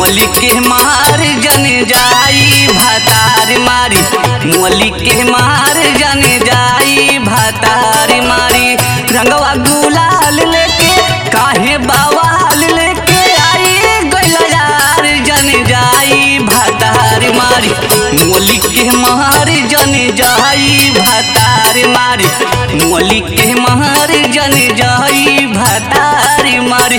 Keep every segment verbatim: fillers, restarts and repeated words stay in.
मोली के मार जन जाई भातार मारी, मोली के मार जन जाई भातार मारी। रंगवा गुलाल लेके काहे बवाल लेके आई गइल यार जन जाई भातार मारी, मोली के मार जन जाई भातार मारी, मोली के मार जन जाई भातार मारी।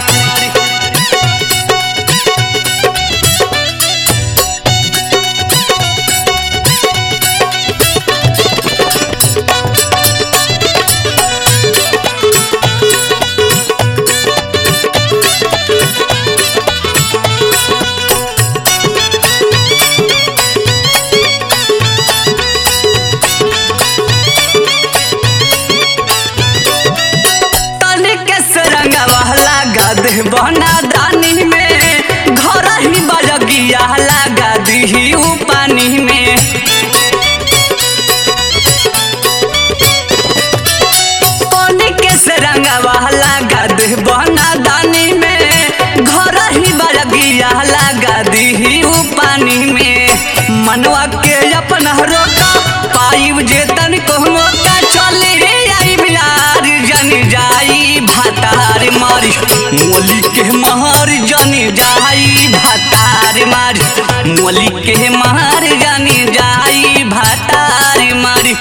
बना दानी में घर ही बजगिया लगा दी पानी में, पानी के से रंगवा लगा दे बना दानी में घर ही बजगिया लगा दी पानी में। मनवा के अपना रोका पाइब जेतन को मौका चले आई बिहार जन जाई भातार मारी, मोली के मार जाने जाई भातार मारी, मोली के मार जाने जाई भातार मारी।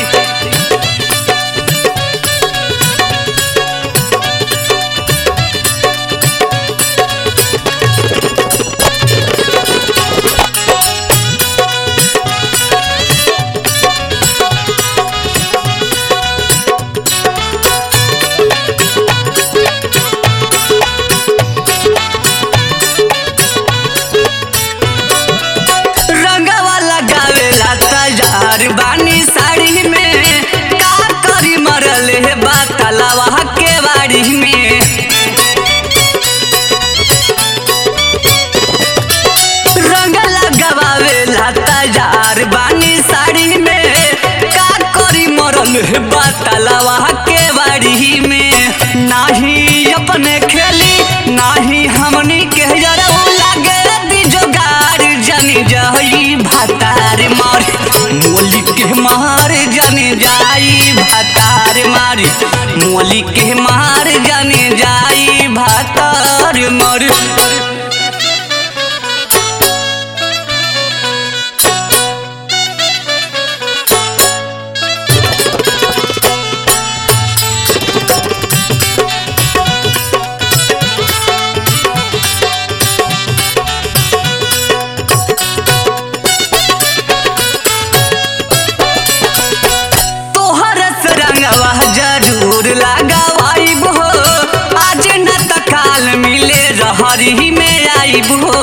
बानी साड़ी में का करी मरल है बातलवा के बाड़ी में, रंग लगावे लाता जार बानी साड़ी में का करी मरल है बातलवा के बाड़ी में। नाही अपने खेली नाही हमनी के जरा लागे दी जोगार जन जाई भातार मारी, मोली के मार जाने जाई भातार मारी, मोली के मार जाने जाई भातार मारी। जरूर लगावाइब हो आज न त काल मिले रहरी में आइब हो,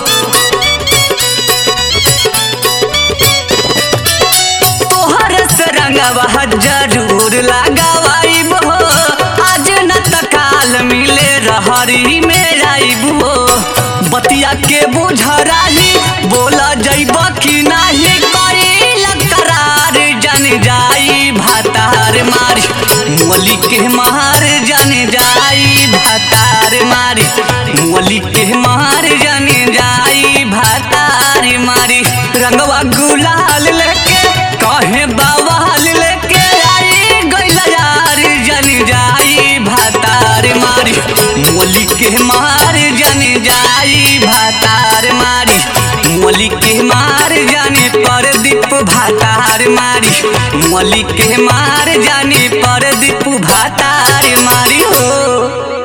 तोहर से रंगवा जरूर लगावाइब हो आज न त काल मिले रहरी में आइब हो। बतिया के बुझराही बोला जइब कि नाही कइल करार जन जाई भातार मारी, मोली के मार जन जाई भातार मारी, मोली के मार जन जाई भातार मारी। रंगवा गुलाल लेके कहे बवाल लेके आई गइल यार जन जाई भातार मारी, मोली के मार जन जाई भातार मारी, मोली के मार जाने पर दीप भातार मारी, मोली के मार जाने पर दीप भातार मारी हो।